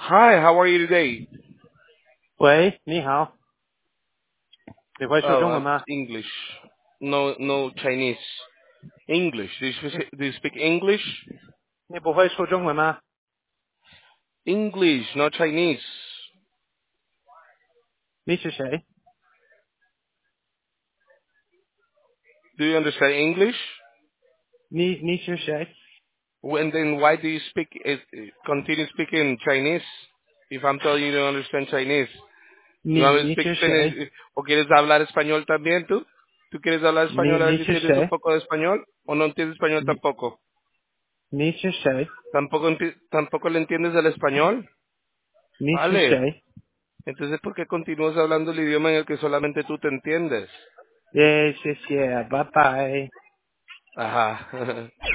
Hi, how are you today? 喂，你好，你会说 Oh, 中文吗？ English. No Chinese. English. Do you speak English? 你不会说中文吗？ English, not Chinese. 你是谁？ Do you understand English? 你是谁？ When then why do you continue speaking Chinese? If I'm telling you don't understand Chinese. You 你 want me to 你 speak 是谁？ Spanish? ¿O quieres hablar español también tú? ¿Tú quieres hablar español a ver 你 si 是 entiendes un 谁？ poco de español? ¿O no entiendes español 你 tampoco? 你是谁？ ¿Tampoco le entiendes el español? 你是 Vale. 谁？ Entonces, ¿por qué continúas hablando el idioma en el que solamente tú te entiendes? 耶，谢谢，拜拜。 Ajá.